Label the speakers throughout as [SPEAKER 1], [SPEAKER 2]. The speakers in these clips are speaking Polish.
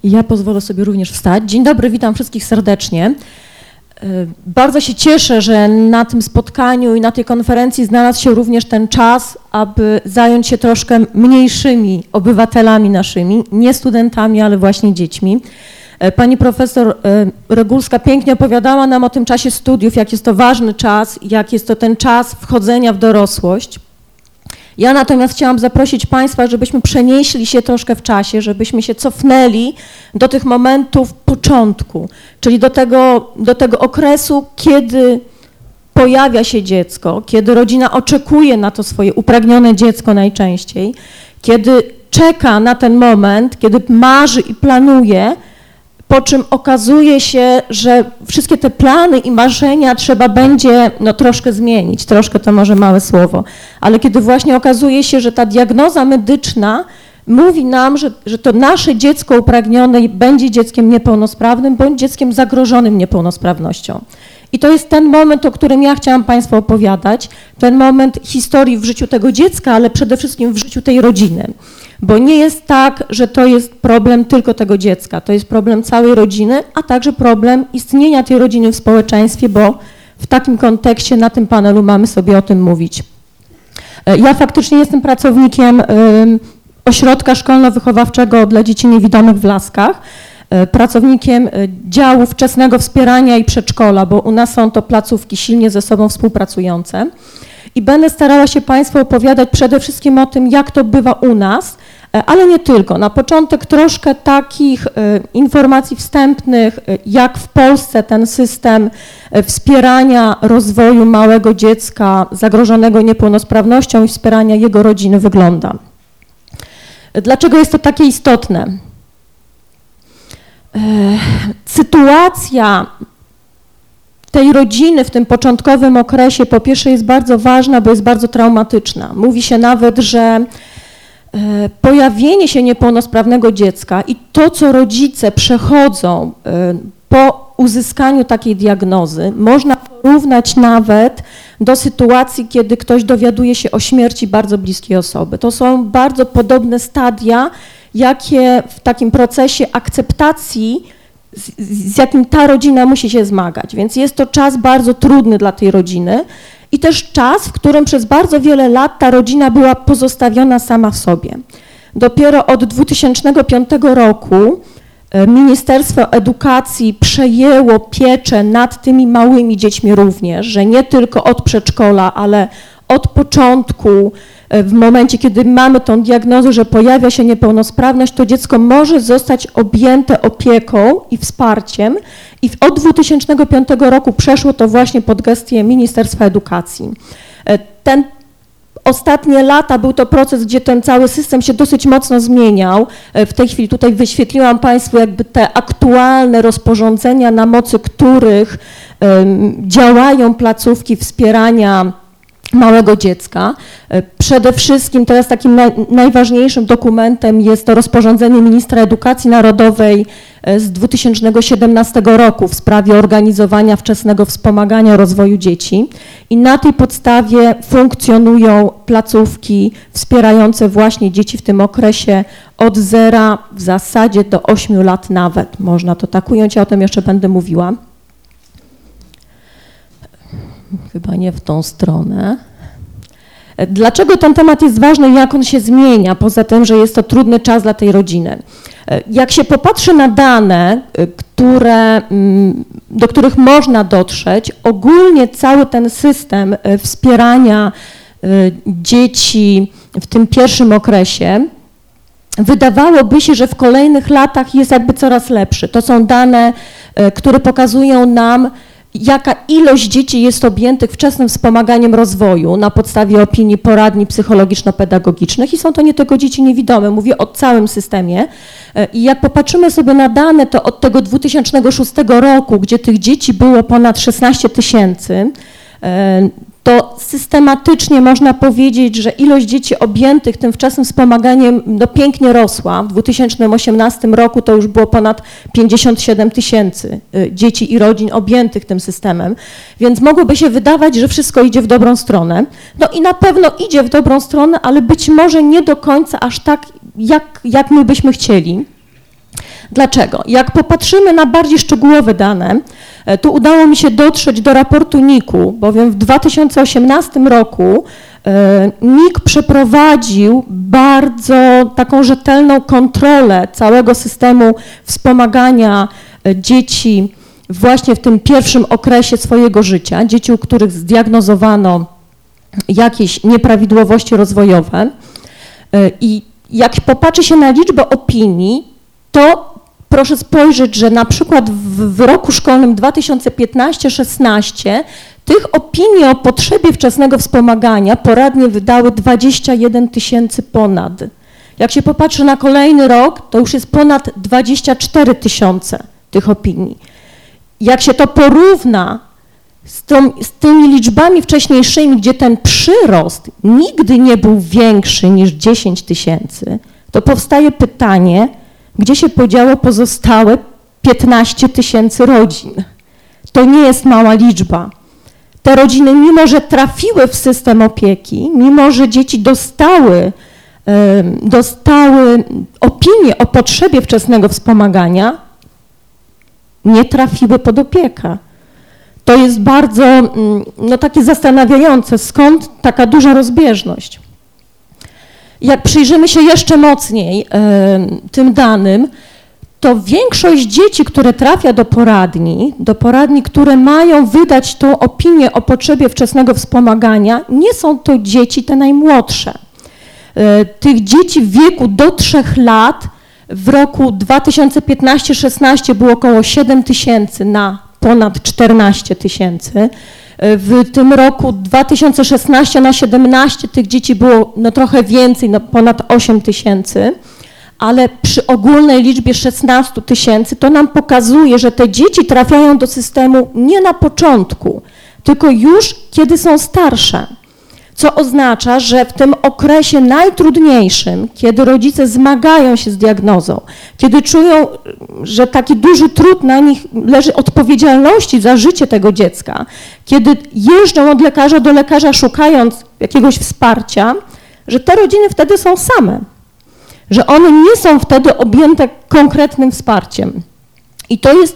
[SPEAKER 1] Ja pozwolę sobie również wstać. Dzień dobry, witam wszystkich serdecznie. Bardzo się cieszę, że na tym spotkaniu i na tej konferencji znalazł się również ten czas, aby zająć się troszkę mniejszymi obywatelami naszymi, nie studentami, ale właśnie dziećmi. Pani profesor Regulska pięknie opowiadała nam o tym czasie studiów, jak jest to ważny czas, jak jest to ten czas wchodzenia w dorosłość. Ja natomiast chciałam zaprosić Państwa, żebyśmy przenieśli się troszkę w czasie, żebyśmy się cofnęli do tych momentów początku, czyli do tego okresu, kiedy pojawia się dziecko, kiedy rodzina oczekuje na to swoje upragnione dziecko najczęściej, kiedy czeka na ten moment, kiedy marzy i planuje, po czym okazuje się, że wszystkie te plany i marzenia trzeba będzie troszkę zmienić, troszkę to może małe słowo, ale kiedy właśnie okazuje się, że ta diagnoza medyczna mówi nam, że to nasze dziecko upragnione będzie dzieckiem niepełnosprawnym bądź dzieckiem zagrożonym niepełnosprawnością. I to jest ten moment, o którym ja chciałam Państwu opowiadać, ten moment historii w życiu tego dziecka, ale przede wszystkim w życiu tej rodziny. Bo nie jest tak, że to jest problem tylko tego dziecka, to jest problem całej rodziny, a także problem istnienia tej rodziny w społeczeństwie, bo w takim kontekście na tym panelu mamy sobie o tym mówić. Ja faktycznie jestem pracownikiem ośrodka szkolno-wychowawczego dla dzieci niewidomych w Laskach, pracownikiem działu wczesnego wspierania i przedszkola, bo u nas są to placówki silnie ze sobą współpracujące. I będę starała się Państwu opowiadać przede wszystkim o tym, jak to bywa u nas, ale nie tylko. Na początek troszkę takich informacji wstępnych, jak w Polsce ten system wspierania rozwoju małego dziecka zagrożonego niepełnosprawnością i wspierania jego rodziny wygląda. Dlaczego jest to takie istotne? Sytuacja tej rodziny w tym początkowym okresie po pierwsze jest bardzo ważna, bo jest bardzo traumatyczna. Mówi się nawet, że pojawienie się niepełnosprawnego dziecka i to, co rodzice przechodzą po uzyskaniu takiej diagnozy, można porównać nawet do sytuacji, kiedy ktoś dowiaduje się o śmierci bardzo bliskiej osoby. To są bardzo podobne stadia, jakie w takim procesie akceptacji, z jakim ta rodzina musi się zmagać. Więc jest to czas bardzo trudny dla tej rodziny i też czas, w którym przez bardzo wiele lat ta rodzina była pozostawiona sama w sobie. Dopiero od 2005 roku Ministerstwo Edukacji przejęło pieczę nad tymi małymi dziećmi również, że nie tylko od przedszkola, ale od początku, w momencie, kiedy mamy tą diagnozę, że pojawia się niepełnosprawność, to dziecko może zostać objęte opieką i wsparciem i od 2005 roku przeszło to właśnie pod gestię Ministerstwa Edukacji. Ten ostatnie lata był to proces, gdzie ten cały system się dosyć mocno zmieniał. W tej chwili tutaj wyświetliłam Państwu jakby te aktualne rozporządzenia, na mocy których działają placówki wspierania małego dziecka. Przede wszystkim teraz takim najważniejszym dokumentem jest to rozporządzenie Ministra Edukacji Narodowej z 2017 roku w sprawie organizowania wczesnego wspomagania rozwoju dzieci i na tej podstawie funkcjonują placówki wspierające właśnie dzieci w tym okresie od 0 w zasadzie do 8 lat nawet. Można to tak ująć, ja o tym jeszcze będę mówiła. Chyba nie w tą stronę. Dlaczego ten temat jest ważny i jak on się zmienia, poza tym, że jest to trudny czas dla tej rodziny? Jak się popatrzy na dane, do których można dotrzeć, ogólnie cały ten system wspierania dzieci w tym pierwszym okresie, wydawałoby się, że w kolejnych latach jest jakby coraz lepszy. To są dane, które pokazują nam, jaka ilość dzieci jest objętych wczesnym wspomaganiem rozwoju na podstawie opinii poradni psychologiczno-pedagogicznych i są to nie tylko dzieci niewidome, mówię o całym systemie. I jak popatrzymy sobie na dane, to od tego 2006 roku, gdzie tych dzieci było ponad 16 000, to systematycznie można powiedzieć, że ilość dzieci objętych tym wczesnym wspomaganiem pięknie rosła. W 2018 roku to już było ponad 57 000 dzieci i rodzin objętych tym systemem, więc mogłoby się wydawać, że wszystko idzie w dobrą stronę. No i na pewno idzie w dobrą stronę, ale być może nie do końca aż tak, jak my byśmy chcieli. Dlaczego? Jak popatrzymy na bardziej szczegółowe dane, tu udało mi się dotrzeć do raportu NIK-u, bowiem w 2018 roku NIK przeprowadził bardzo taką rzetelną kontrolę całego systemu wspomagania dzieci właśnie w tym pierwszym okresie swojego życia, dzieci, u których zdiagnozowano jakieś nieprawidłowości rozwojowe. I jak popatrzy się na liczbę opinii, to proszę spojrzeć, że na przykład w roku szkolnym 2015-16 tych opinii o potrzebie wczesnego wspomagania poradnie wydały 21 000 ponad. Jak się popatrzy na kolejny rok, to już jest ponad 24 000 tych opinii. Jak się to porówna z tymi liczbami wcześniejszymi, gdzie ten przyrost nigdy nie był większy niż 10 000, to powstaje pytanie, gdzie się podziało pozostałe 15 000 rodzin. To nie jest mała liczba. Te rodziny, mimo że trafiły w system opieki, mimo że dzieci dostały opinię o potrzebie wczesnego wspomagania, nie trafiły pod opiekę. To jest bardzo takie zastanawiające, skąd taka duża rozbieżność. Jak przyjrzymy się jeszcze mocniej tym danym, to większość dzieci, które trafia do poradni, które mają wydać tą opinię o potrzebie wczesnego wspomagania, nie są to dzieci te najmłodsze. Tych dzieci w wieku do 3 lat w roku 2015-16 było około 7 000 na ponad 14 000. W tym roku 2016 na 17 tych dzieci było trochę więcej, ponad 8 000, ale przy ogólnej liczbie 16 000 to nam pokazuje, że te dzieci trafiają do systemu nie na początku, tylko już kiedy są starsze. Co oznacza, że w tym okresie najtrudniejszym, kiedy rodzice zmagają się z diagnozą, kiedy czują, że taki duży trud na nich leży odpowiedzialności za życie tego dziecka, kiedy jeżdżą od lekarza do lekarza szukając jakiegoś wsparcia, że te rodziny wtedy są same, że one nie są wtedy objęte konkretnym wsparciem. I to jest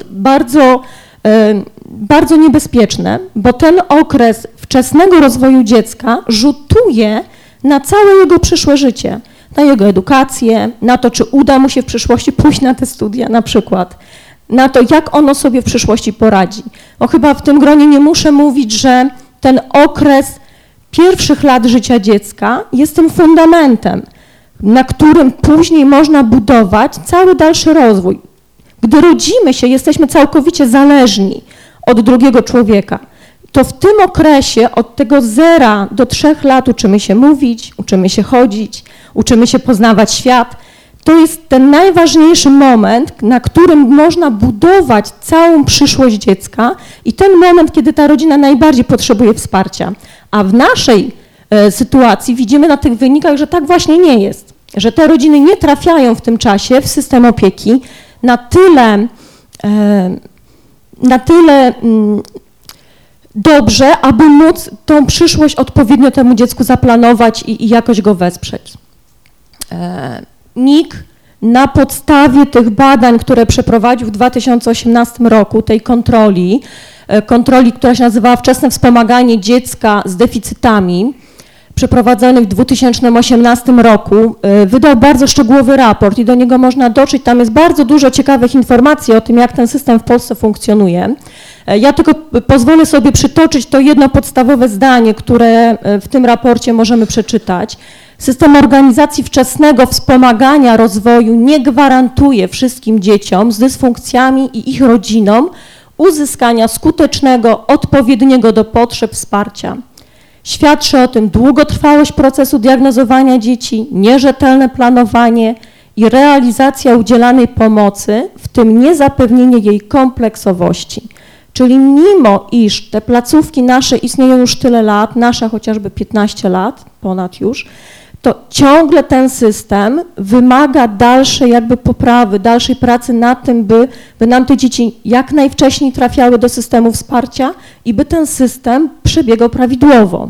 [SPEAKER 1] bardzo niebezpieczne, bo ten okres wczesnego rozwoju dziecka rzutuje na całe jego przyszłe życie, na jego edukację, na to, czy uda mu się w przyszłości pójść na te studia na przykład, na to, jak ono sobie w przyszłości poradzi. Bo chyba w tym gronie nie muszę mówić, że ten okres pierwszych lat życia dziecka jest tym fundamentem, na którym później można budować cały dalszy rozwój. Gdy rodzimy się, jesteśmy całkowicie zależni od drugiego człowieka. To w tym okresie od tego 0 do 3 lat uczymy się mówić, uczymy się chodzić, uczymy się poznawać świat. To jest ten najważniejszy moment, na którym można budować całą przyszłość dziecka i ten moment, kiedy ta rodzina najbardziej potrzebuje wsparcia. A w naszej sytuacji widzimy na tych wynikach, że tak właśnie nie jest, że te rodziny nie trafiają w tym czasie w system opieki na tyle dobrze, aby móc tą przyszłość odpowiednio temu dziecku zaplanować i jakoś go wesprzeć. NIK na podstawie tych badań, które przeprowadził w 2018 roku, tej kontroli, która się nazywała Wczesne wspomaganie dziecka z deficytami, przeprowadzonych w 2018 roku, wydał bardzo szczegółowy raport i do niego można dotrzeć. Tam jest bardzo dużo ciekawych informacji o tym, jak ten system w Polsce funkcjonuje. Ja tylko pozwolę sobie przytoczyć to jedno podstawowe zdanie, które w tym raporcie możemy przeczytać. System organizacji wczesnego wspomagania rozwoju nie gwarantuje wszystkim dzieciom z dysfunkcjami i ich rodzinom uzyskania skutecznego, odpowiedniego do potrzeb wsparcia. Świadczy o tym długotrwałość procesu diagnozowania dzieci, nierzetelne planowanie i realizacja udzielanej pomocy, w tym niezapewnienie jej kompleksowości. Czyli mimo iż te placówki nasze istnieją już tyle lat, nasza chociażby 15 lat, ponad już, to ciągle ten system wymaga dalszej poprawy, dalszej pracy nad tym, by nam te dzieci jak najwcześniej trafiały do systemu wsparcia i by ten system przebiegał prawidłowo.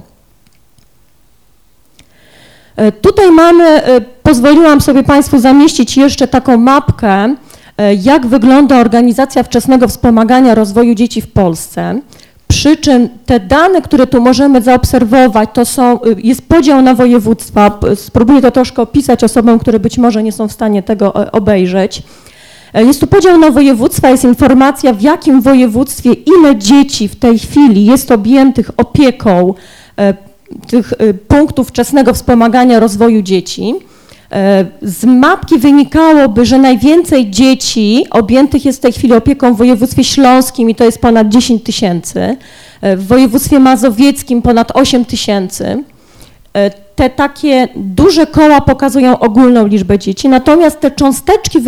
[SPEAKER 1] Tutaj pozwoliłam sobie Państwu zamieścić jeszcze taką mapkę jak wygląda organizacja wczesnego wspomagania rozwoju dzieci w Polsce. Przy czym te dane, które tu możemy zaobserwować, jest podział na województwa. Spróbuję to troszkę opisać osobom, które być może nie są w stanie tego obejrzeć. Jest tu podział na województwa, jest informacja, w jakim województwie ile dzieci w tej chwili jest objętych opieką tych punktów wczesnego wspomagania rozwoju dzieci. Z mapki wynikałoby, że najwięcej dzieci objętych jest w tej chwili opieką w województwie śląskim i to jest ponad 10 000, w województwie mazowieckim ponad 8 000. Te takie duże koła pokazują ogólną liczbę dzieci, natomiast te cząsteczki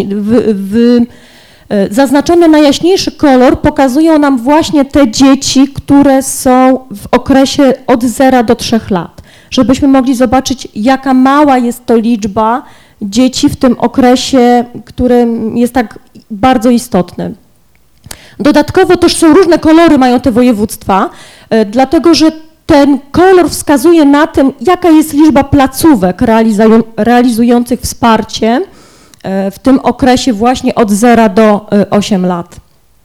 [SPEAKER 1] zaznaczone na jaśniejszy kolor pokazują nam właśnie te dzieci, które są w okresie od 0 do 3 lat, żebyśmy mogli zobaczyć, jaka mała jest to liczba dzieci w tym okresie, który jest tak bardzo istotny. Dodatkowo też są różne kolory, mają te województwa, dlatego że ten kolor wskazuje na tym, jaka jest liczba placówek realizujących wsparcie w tym okresie właśnie od 0 do 8 lat.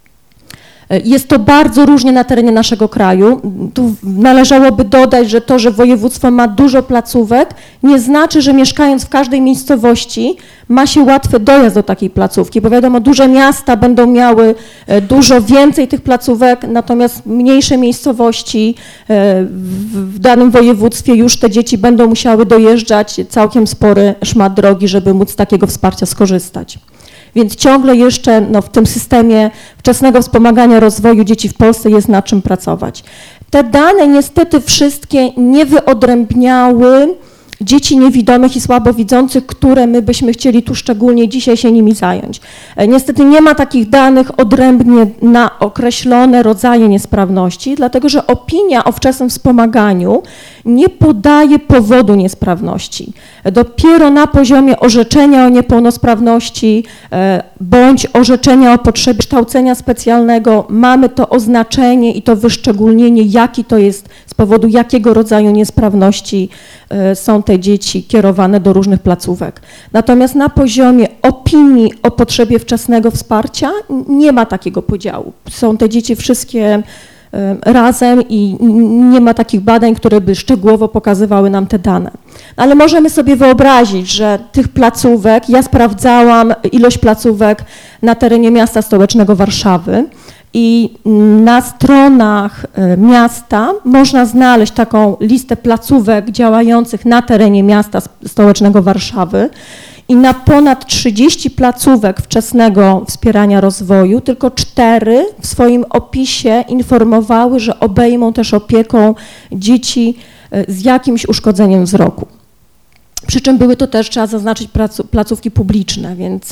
[SPEAKER 1] Jest to bardzo różnie na terenie naszego kraju. Tu należałoby dodać, że to, że województwo ma dużo placówek, nie znaczy, że mieszkając w każdej miejscowości ma się łatwy dojazd do takiej placówki, bo wiadomo, duże miasta będą miały dużo więcej tych placówek, natomiast mniejsze miejscowości w danym województwie już te dzieci będą musiały dojeżdżać całkiem spory szmat drogi, żeby móc z takiego wsparcia skorzystać. Więc ciągle jeszcze w tym systemie wczesnego wspomagania rozwoju dzieci w Polsce jest nad czym pracować. Te dane niestety wszystkie nie wyodrębniały dzieci niewidomych i słabowidzących, które my byśmy chcieli tu szczególnie dzisiaj się nimi zająć. Niestety nie ma takich danych odrębnie na określone rodzaje niesprawności, dlatego że opinia o wczesnym wspomaganiu nie podaje powodu niesprawności. Dopiero na poziomie orzeczenia o niepełnosprawności bądź orzeczenia o potrzebie kształcenia specjalnego mamy to oznaczenie i to wyszczególnienie, jaki to jest, z powodu jakiego rodzaju niesprawności są te dzieci kierowane do różnych placówek. Natomiast na poziomie opinii o potrzebie wczesnego wsparcia nie ma takiego podziału. Są te dzieci wszystkie razem i nie ma takich badań, które by szczegółowo pokazywały nam te dane. Ale możemy sobie wyobrazić, że tych placówek, ja sprawdzałam ilość placówek na terenie miasta stołecznego Warszawy i na stronach miasta można znaleźć taką listę placówek działających na terenie miasta stołecznego Warszawy i na ponad 30 placówek wczesnego wspierania rozwoju tylko 4 w swoim opisie informowały, że obejmą też opieką dzieci z jakimś uszkodzeniem wzroku. Przy czym były to też, trzeba zaznaczyć, placówki publiczne, więc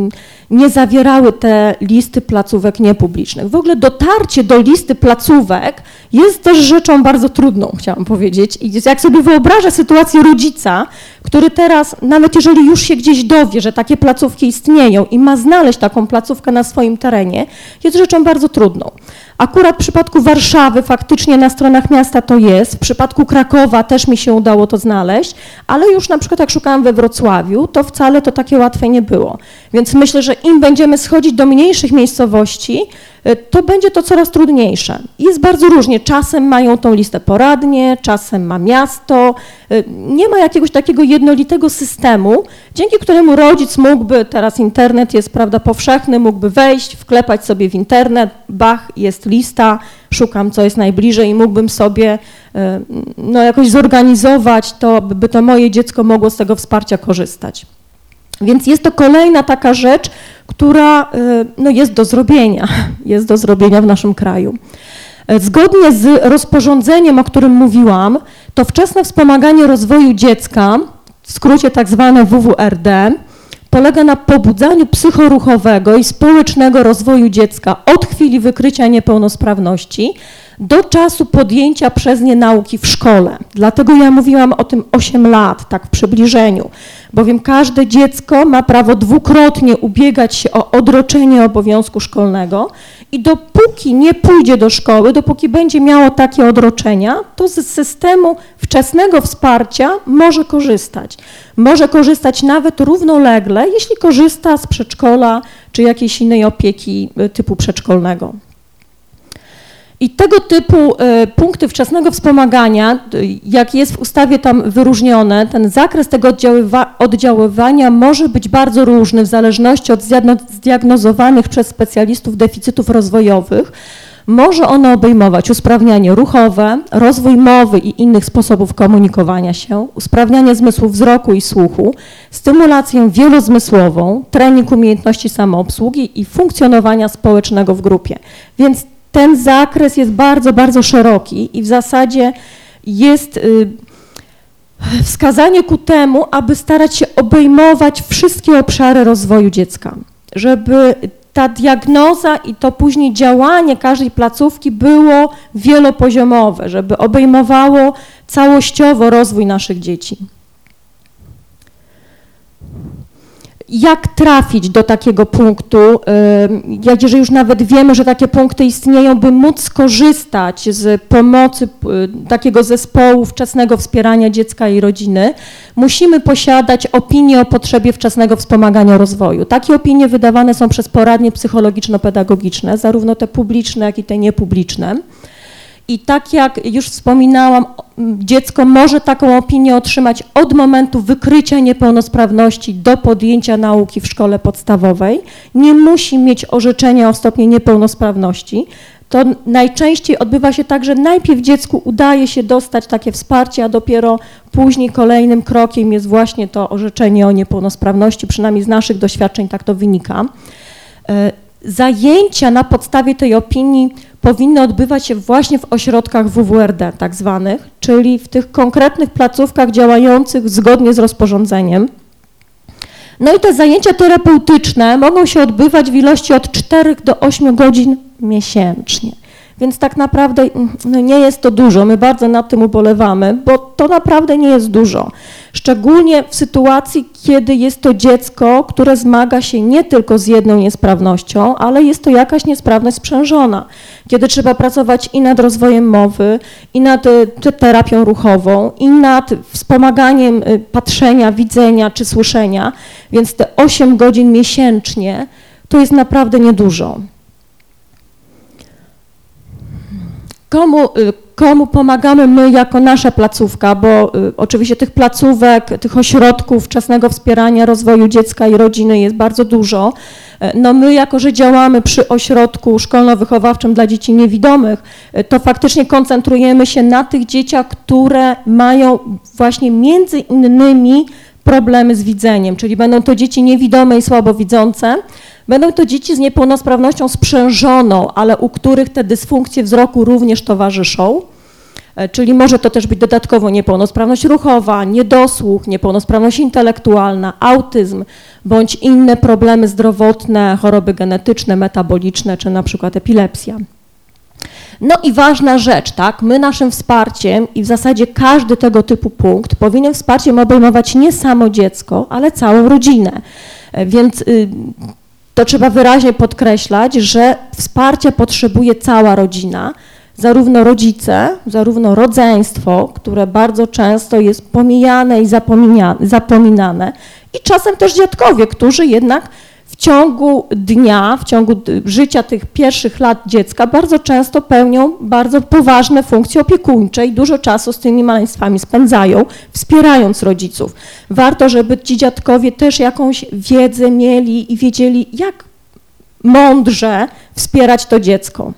[SPEAKER 1] nie zawierały te listy placówek niepublicznych. W ogóle dotarcie do listy placówek jest też rzeczą bardzo trudną, chciałam powiedzieć. I jak sobie wyobrażę sytuację rodzica, który teraz, nawet jeżeli już się gdzieś dowie, że takie placówki istnieją i ma znaleźć taką placówkę na swoim terenie, jest rzeczą bardzo trudną. Akurat w przypadku Warszawy faktycznie na stronach miasta to jest, w przypadku Krakowa też mi się udało to znaleźć, ale już na przykład jak szukałam we Wrocławiu, to wcale to takie łatwe nie było. Więc myślę, że im będziemy schodzić do mniejszych miejscowości, to będzie to coraz trudniejsze. Jest bardzo różnie, czasem mają tą listę poradnie, czasem ma miasto, nie ma jakiegoś takiego jednolitego systemu, dzięki któremu rodzic mógłby, teraz internet jest, prawda, powszechny, mógłby wejść, wklepać sobie w internet, bach, jest lista, szukam, co jest najbliżej i mógłbym sobie jakoś zorganizować to, by to moje dziecko mogło z tego wsparcia korzystać. Więc jest to kolejna taka rzecz, która jest do zrobienia w naszym kraju. Zgodnie z rozporządzeniem, o którym mówiłam, to wczesne wspomaganie rozwoju dziecka, w skrócie tak zwane WWRD, polega na pobudzaniu psychoruchowego i społecznego rozwoju dziecka od chwili wykrycia niepełnosprawności do czasu podjęcia przez nie nauki w szkole. Dlatego ja mówiłam o tym 8 lat, tak w przybliżeniu, bowiem każde dziecko ma prawo dwukrotnie ubiegać się o odroczenie obowiązku szkolnego i dopóki nie pójdzie do szkoły, dopóki będzie miało takie odroczenia, to z systemu wczesnego wsparcia może korzystać. Może korzystać nawet równolegle, jeśli korzysta z przedszkola czy jakiejś innej opieki typu przedszkolnego. I tego typu punkty wczesnego wspomagania, jak jest w ustawie tam wyróżnione, ten zakres tego oddziaływania może być bardzo różny w zależności od zdiagnozowanych przez specjalistów deficytów rozwojowych. Może ono obejmować usprawnianie ruchowe, rozwój mowy i innych sposobów komunikowania się, usprawnianie zmysłów wzroku i słuchu, stymulację wielozmysłową, trening umiejętności samoobsługi i funkcjonowania społecznego w grupie. Więc ten zakres jest bardzo, bardzo szeroki i w zasadzie jest wskazanie ku temu, aby starać się obejmować wszystkie obszary rozwoju dziecka, żeby ta diagnoza i to później działanie każdej placówki było wielopoziomowe, żeby obejmowało całościowo rozwój naszych dzieci. Jak trafić do takiego punktu, jeżeli już nawet wiemy, że takie punkty istnieją, by móc skorzystać z pomocy takiego zespołu wczesnego wspierania dziecka i rodziny, musimy posiadać opinię o potrzebie wczesnego wspomagania rozwoju. Takie opinie wydawane są przez poradnie psychologiczno-pedagogiczne, zarówno te publiczne, jak i te niepubliczne. I tak jak już wspominałam, dziecko może taką opinię otrzymać od momentu wykrycia niepełnosprawności do podjęcia nauki w szkole podstawowej. Nie musi mieć orzeczenia o stopniu niepełnosprawności. To najczęściej odbywa się tak, że najpierw dziecku udaje się dostać takie wsparcie, a dopiero później kolejnym krokiem jest właśnie to orzeczenie o niepełnosprawności, przynajmniej z naszych doświadczeń tak to wynika. Zajęcia na podstawie tej opinii powinny odbywać się właśnie w ośrodkach WWRD tak zwanych, czyli w tych konkretnych placówkach działających zgodnie z rozporządzeniem. No i te zajęcia terapeutyczne mogą się odbywać w ilości od 4 do 8 godzin miesięcznie. Więc tak naprawdę nie jest to dużo, my bardzo nad tym ubolewamy, bo to naprawdę nie jest dużo. Szczególnie w sytuacji, kiedy jest to dziecko, które zmaga się nie tylko z jedną niesprawnością, ale jest to jakaś niesprawność sprzężona. Kiedy trzeba pracować i nad rozwojem mowy, i nad terapią ruchową, i nad wspomaganiem patrzenia, widzenia czy słyszenia, więc te 8 godzin miesięcznie to jest naprawdę niedużo. Komu pomagamy my jako nasza placówka, bo oczywiście tych placówek, tych ośrodków wczesnego wspierania rozwoju dziecka i rodziny jest bardzo dużo. No my, jako że działamy przy ośrodku szkolno-wychowawczym dla dzieci niewidomych, to faktycznie koncentrujemy się na tych dzieciach, które mają właśnie między innymi problemy z widzeniem, czyli będą to dzieci niewidome i słabowidzące. Będą to dzieci z niepełnosprawnością sprzężoną, ale u których te dysfunkcje wzroku również towarzyszą, czyli może to też być dodatkowo niepełnosprawność ruchowa, niedosłuch, niepełnosprawność intelektualna, autyzm, bądź inne problemy zdrowotne, choroby genetyczne, metaboliczne, czy na przykład epilepsja. No i ważna rzecz, tak, my naszym wsparciem i w zasadzie każdy tego typu punkt powinien wsparciem obejmować nie samo dziecko, ale całą rodzinę, więc to trzeba wyraźnie podkreślać, że wsparcia potrzebuje cała rodzina, zarówno rodzice, zarówno rodzeństwo, które bardzo często jest pomijane i zapominane, i czasem też dziadkowie, którzy jednak w ciągu dnia, w ciągu życia tych pierwszych lat dziecka bardzo często pełnią bardzo poważne funkcje opiekuńcze i dużo czasu z tymi maleństwami spędzają, wspierając rodziców. Warto, żeby ci dziadkowie też jakąś wiedzę mieli i wiedzieli, jak mądrze wspierać to dziecko.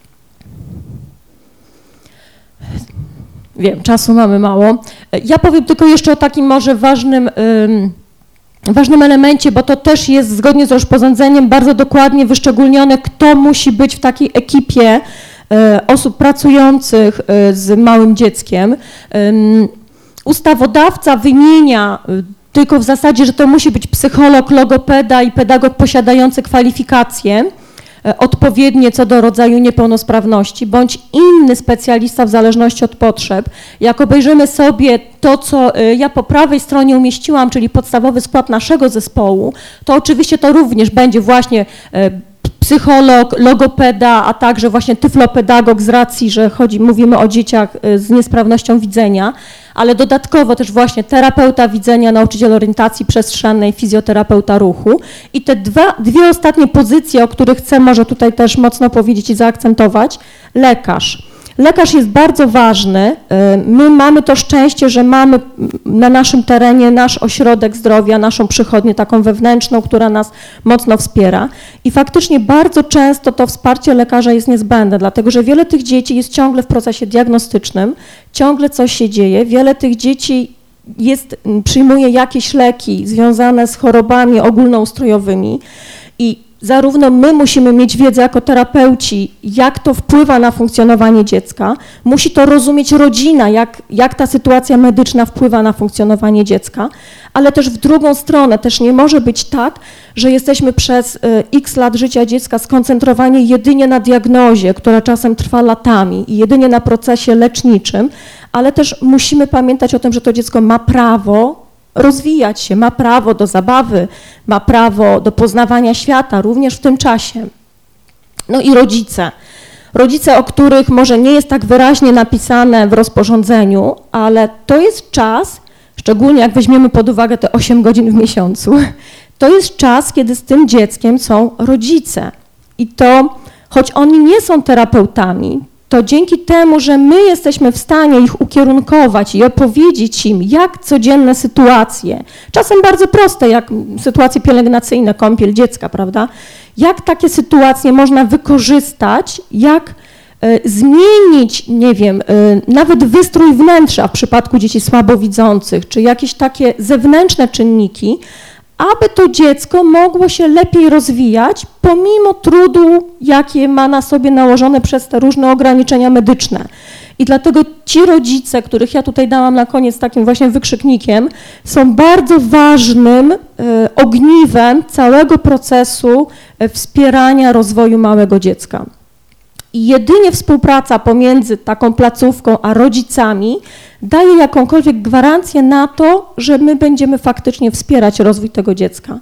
[SPEAKER 1] Wiem, czasu mamy mało. Ja powiem tylko jeszcze o takim może ważnym elemencie, bo to też jest zgodnie z rozporządzeniem bardzo dokładnie wyszczególnione, kto musi być w takiej ekipie osób pracujących z małym dzieckiem. Ustawodawca wymienia tylko w zasadzie, że to musi być psycholog, logopeda i pedagog posiadający kwalifikacje. odpowiednie co do rodzaju niepełnosprawności, bądź inny specjalista w zależności od potrzeb. Jak obejrzymy sobie to, co ja po prawej stronie umieściłam, czyli podstawowy skład naszego zespołu, to oczywiście to również będzie właśnie psycholog, logopeda, a także właśnie tyflopedagog z racji, że mówimy o dzieciach z niesprawnością widzenia, ale dodatkowo też właśnie terapeuta widzenia, nauczyciel orientacji przestrzennej, fizjoterapeuta ruchu. I te dwie ostatnie pozycje, o których chcę może tutaj też mocno powiedzieć i zaakcentować, lekarz. Lekarz jest bardzo ważny. My mamy to szczęście, że mamy na naszym terenie nasz ośrodek zdrowia, naszą przychodnię taką wewnętrzną, która nas mocno wspiera. I faktycznie bardzo często to wsparcie lekarza jest niezbędne, dlatego że wiele tych dzieci jest ciągle w procesie diagnostycznym, ciągle coś się dzieje, wiele tych dzieci przyjmuje jakieś leki związane z chorobami ogólnoustrojowymi i zarówno my musimy mieć wiedzę jako terapeuci, jak to wpływa na funkcjonowanie dziecka, musi to rozumieć rodzina, jak ta sytuacja medyczna wpływa na funkcjonowanie dziecka, ale też w drugą stronę też nie może być tak, że jesteśmy przez x lat życia dziecka skoncentrowani jedynie na diagnozie, która czasem trwa latami i jedynie na procesie leczniczym, ale też musimy pamiętać o tym, że to dziecko ma prawo rozwijać się, ma prawo do zabawy, ma prawo do poznawania świata, również w tym czasie. No i rodzice. Rodzice, o których może nie jest tak wyraźnie napisane w rozporządzeniu, ale to jest czas, szczególnie jak weźmiemy pod uwagę te 8 godzin w miesiącu, to jest czas, kiedy z tym dzieckiem są rodzice. I to, choć oni nie są terapeutami, to dzięki temu, że my jesteśmy w stanie ich ukierunkować i opowiedzieć im, jak codzienne sytuacje, czasem bardzo proste, jak sytuacje pielęgnacyjne, kąpiel dziecka, prawda, jak takie sytuacje można wykorzystać, jak zmienić, nie wiem, nawet wystrój wnętrza w przypadku dzieci słabowidzących, czy jakieś takie zewnętrzne czynniki, aby to dziecko mogło się lepiej rozwijać, pomimo trudu, jakie ma na sobie nałożone przez te różne ograniczenia medyczne. I dlatego ci rodzice, których ja tutaj dałam na koniec takim właśnie wykrzyknikiem, są bardzo ważnym ogniwem całego procesu wspierania rozwoju małego dziecka. I jedynie współpraca pomiędzy taką placówką a rodzicami daje jakąkolwiek gwarancję na to, że my będziemy faktycznie wspierać rozwój tego dziecka.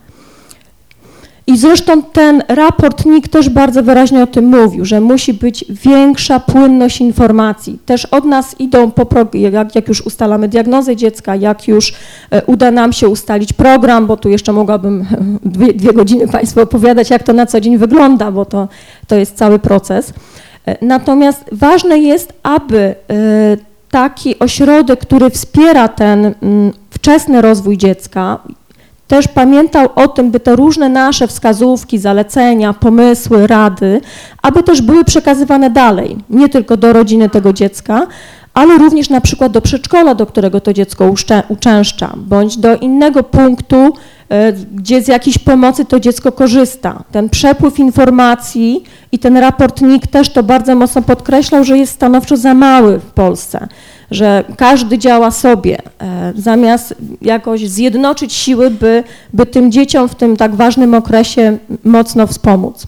[SPEAKER 1] I zresztą ten raport NIK też bardzo wyraźnie o tym mówił, że musi być większa płynność informacji. Też od nas idą, jak już ustalamy diagnozę dziecka, jak już uda nam się ustalić program, bo tu jeszcze mogłabym dwie godziny Państwu opowiadać, jak to na co dzień wygląda, bo to jest cały proces. Natomiast ważne jest, aby taki ośrodek, który wspiera ten wczesny rozwój dziecka, też pamiętał o tym, by te różne nasze wskazówki, zalecenia, pomysły, rady, aby też były przekazywane dalej, nie tylko do rodziny tego dziecka, ale również na przykład do przedszkola, do którego to dziecko uczęszcza, bądź do innego punktu, gdzie z jakiejś pomocy to dziecko korzysta. Ten przepływ informacji i ten raport NIK też to bardzo mocno podkreślał, że jest stanowczo za mały w Polsce, że każdy działa sobie, zamiast jakoś zjednoczyć siły, by tym dzieciom w tym tak ważnym okresie mocno wspomóc.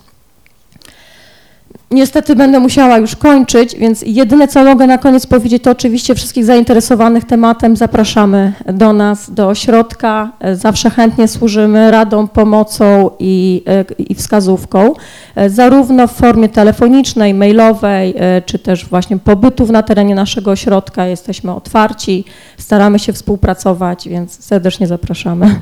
[SPEAKER 1] Niestety będę musiała już kończyć, więc jedyne co mogę na koniec powiedzieć, to oczywiście wszystkich zainteresowanych tematem zapraszamy do nas, do ośrodka. Zawsze chętnie służymy radą, pomocą i wskazówką, zarówno w formie telefonicznej, mailowej, czy też właśnie pobytów na terenie naszego ośrodka. Jesteśmy otwarci, staramy się współpracować, więc serdecznie zapraszamy.